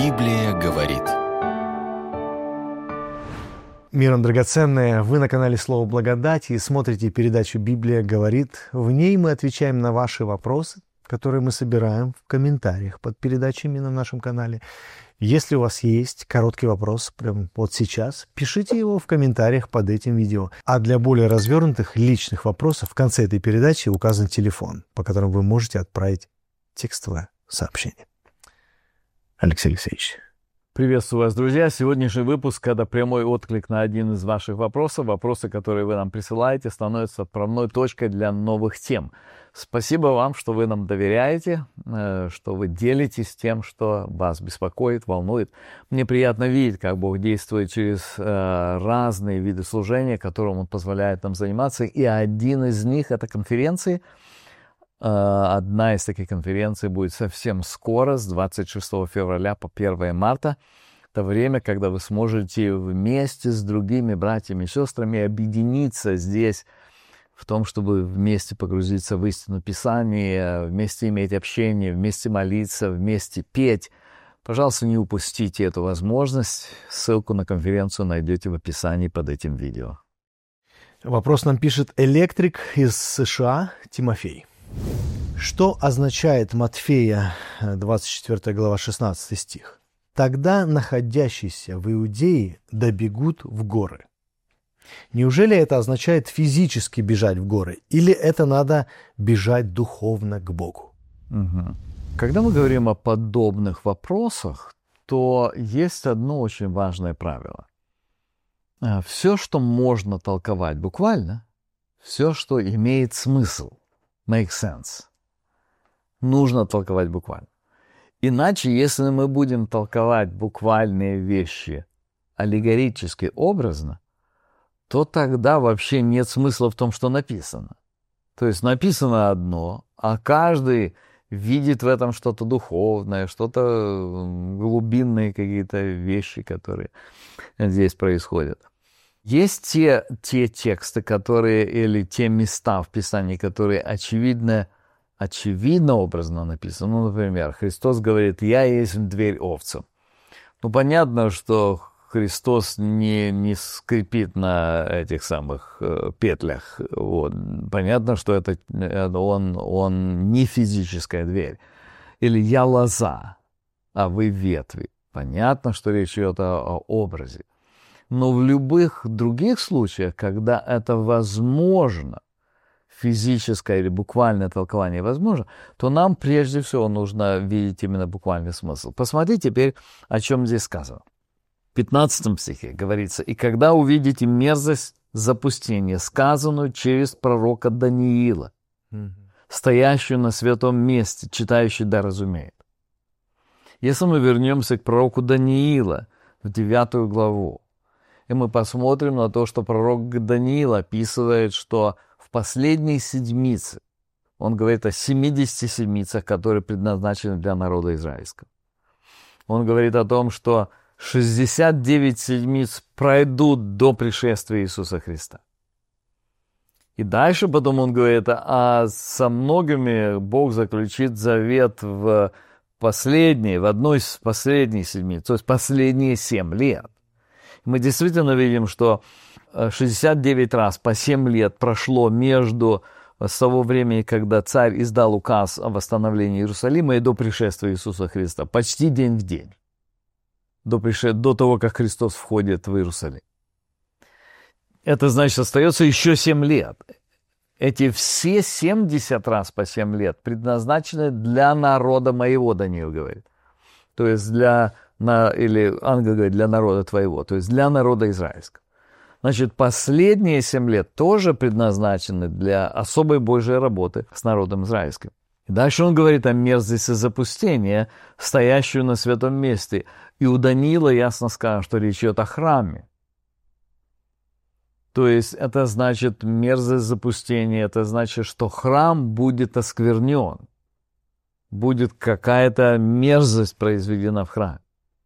Библия говорит. Мир вам, драгоценные! Вы на канале Слово Благодати и смотрите передачу «Библия говорит». В ней мы отвечаем на ваши вопросы, которые мы собираем в комментариях под передачами на нашем канале. Если у вас есть короткий вопрос прямо вот сейчас, пишите его в комментариях под этим видео. А для более развернутых личных вопросов в конце этой передачи указан телефон, по которому вы можете отправить текстовое сообщение. Алексей Алексеевич. Приветствую вас, друзья. Сегодняшний выпуск — это прямой отклик на один из ваших вопросов. Вопросы, которые вы нам присылаете, становятся отправной точкой для новых тем. Спасибо вам, что вы нам доверяете, что вы делитесь тем, что вас беспокоит, волнует. Мне приятно видеть, как Бог действует через разные виды служения, которым Он позволяет нам заниматься. И один из них — это конференции. Одна из таких конференций будет совсем скоро, с 26 февраля по 1 марта. Это время, когда вы сможете вместе с другими братьями и сестрами объединиться здесь в том, чтобы вместе погрузиться в истину Писания, вместе иметь общение, вместе молиться, вместе петь. Пожалуйста, не упустите эту возможность. Ссылку на конференцию найдете в описании под этим видео. Вопрос нам пишет электрик из США Тимофей. Что означает Матфея 24 глава 16 стих? «Тогда находящиеся в Иудее добегут в горы». Неужели это означает физически бежать в горы? Или это надо бежать духовно к Богу? Угу. Когда мы говорим о подобных вопросах, то есть одно очень важное правило. Все, что можно толковать буквально, все, что имеет смысл, make sense, нужно толковать буквально. Иначе, если мы будем толковать буквальные вещи аллегорически, образно, то тогда вообще нет смысла в том, что написано. То есть написано одно, а каждый видит в этом что-то духовное, что-то глубинные какие-то вещи, которые здесь происходят. Есть те тексты, которые, или те места в Писании, которые очевидно образно написаны. Ну, например, Христос говорит: «Я есть дверь овцам». Ну, понятно, что Христос не скрипит на этих самых петлях. Вот. Понятно, что он не физическая дверь. Или «Я лоза, а вы ветви». Понятно, что речь идет о образе. Но в любых других случаях, когда это возможно, физическое или буквальное толкование возможно, то нам прежде всего нужно видеть именно буквальный смысл. Посмотрите теперь, о чем здесь сказано. В 15 стихе говорится: «И когда увидите мерзость запустения, сказанную через пророка Даниила, стоящую на святом месте, читающий да разумеет». Если мы вернемся к пророку Даниила в 9 главу, и мы посмотрим на то, что пророк Даниил описывает, что в последней седмице, он говорит о 70 седмицах, которые предназначены для народа израильского. Он говорит о том, что 69 седмиц пройдут до пришествия Иисуса Христа. И дальше потом он говорит, а со многими Бог заключит завет в одной из последних седмиц, то есть последние 7 лет. Мы действительно видим, что 69 раз по 7 лет прошло с того времени, когда царь издал указ о восстановлении Иерусалима, и до пришествия Иисуса Христа. Почти день в день. До того, как Христос входит в Иерусалим. Это значит, остается еще 7 лет. Эти все 70 раз по 7 лет предназначены для народа моего, Даниил говорит. То есть или ангел говорит, для народа твоего, то есть для народа израильского. Значит, последние 7 лет тоже предназначены для особой Божьей работы с народом израильским. И дальше он говорит о мерзости запустения, стоящую на святом месте. И у Даниила ясно сказано, что речь идет о храме. То есть это значит мерзость запустения, это значит, что храм будет осквернен. Будет какая-то мерзость произведена в храме.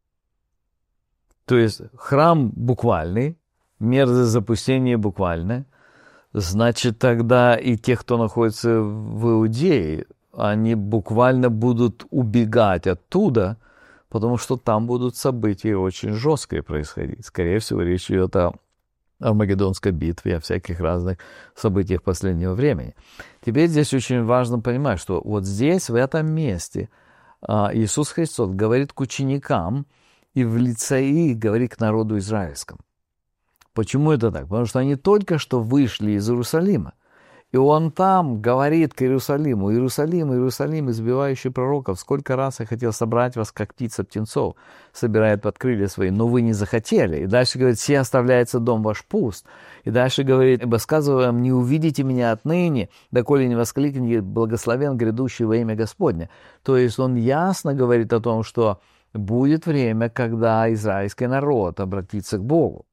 То есть храм буквальный, мерзость запустения буквальное, значит тогда и те, кто находится в Иудее, они буквально будут убегать оттуда, потому что там будут события очень жесткие происходить. Скорее всего, речь идет о Армагеддонской битве, о всяких разных событиях последнего времени. Теперь здесь очень важно понимать, что вот здесь, в этом месте, Иисус Христос говорит к ученикам и в лице их говорит к народу израильскому. Почему это так? Потому что они только что вышли из Иерусалима. И он там говорит к Иерусалиму: «Иерусалим, Иерусалим, избивающий пророков, сколько раз я хотел собрать вас, как птица птенцов, собирает под крылья свои, но вы не захотели». И дальше говорит: «Все оставляется дом ваш пуст». И дальше говорит: «Ибо сказываю вам, не увидите меня отныне, доколе не воскликнете: благословен грядущий во имя Господне». То есть он ясно говорит о том, что будет время, когда израильский народ обратится к Богу.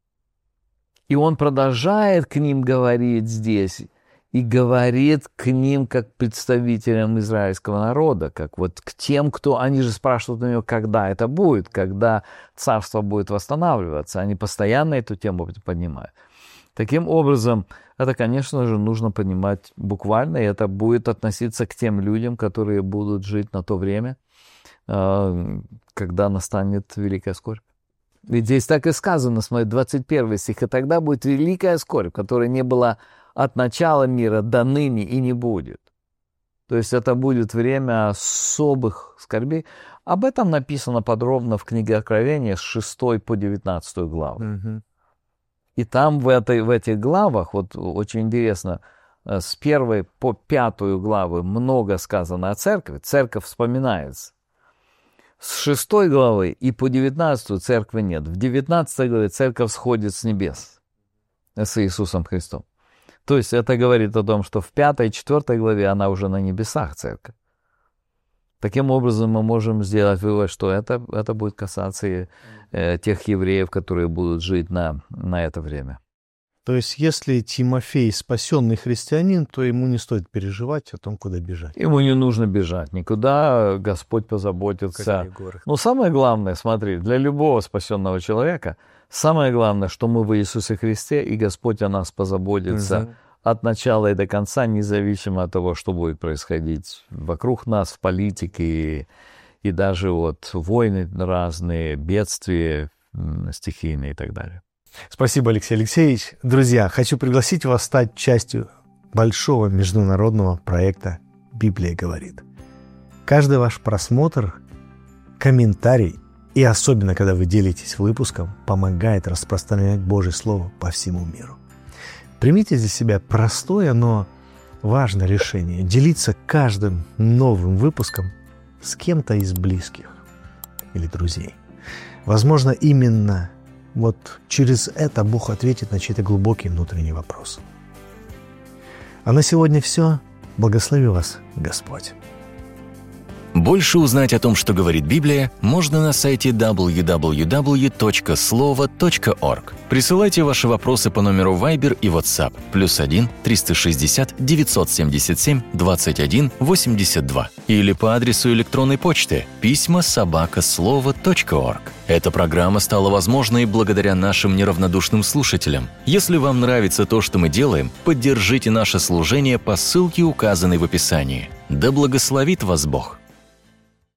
И он продолжает к ним говорить здесь, и говорит к ним как представителям израильского народа, как вот к тем, кто... Они же спрашивают у него, когда это будет, когда царство будет восстанавливаться. Они постоянно эту тему поднимают. Таким образом, это, конечно же, нужно понимать буквально, и это будет относиться к тем людям, которые будут жить на то время, когда настанет великая скорбь. Ведь здесь так и сказано, смотри, 21 стих: «И тогда будет великая скорбь, которой не было от начала мира до ныне и не будет». То есть это будет время особых скорбей. Об этом написано подробно в книге Откровения с 6 по 19 главу. Угу. И там в этих главах, вот очень интересно, с 1 по 5 главы много сказано о церкви. Церковь вспоминается. С 6 главы и по 19 церкви нет. В 19 главе церковь сходит с небес с Иисусом Христом. То есть это говорит о том, что в 5 и 4 главе она уже на небесах, церковь. Таким образом, мы можем сделать вывод, что это будет касаться и тех евреев, которые будут жить на это время. То есть, если Тимофей спасенный христианин, то ему не стоит переживать о том, куда бежать. Ему не нужно бежать никуда, Господь позаботится. Но самое главное, смотри, для любого спасенного человека, самое главное, что мы в Иисусе Христе, и Господь о нас позаботится от начала и до конца, независимо от того, что будет происходить вокруг нас, в политике, и даже вот войны разные, бедствия стихийные и так далее. Спасибо, Алексей Алексеевич. Друзья, хочу пригласить вас стать частью большого международного проекта «Библия говорит». Каждый ваш просмотр, комментарий и особенно, когда вы делитесь выпуском, помогает распространять Божье Слово по всему миру. Примите для себя простое, но важное решение – делиться каждым новым выпуском с кем-то из близких или друзей. Возможно, именно вот через это Бог ответит на чей-то глубокий внутренний вопрос. А на сегодня все. Благослови вас Господь. Больше узнать о том, что говорит Библия, можно на сайте www.slovo.org. Присылайте ваши вопросы по номеру Viber и WhatsApp +1 360 977 21 82 или по адресу электронной почты pisma@slovo.org. Эта программа стала возможной благодаря нашим неравнодушным слушателям. Если вам нравится то, что мы делаем, поддержите наше служение по ссылке, указанной в описании. Да благословит вас Бог!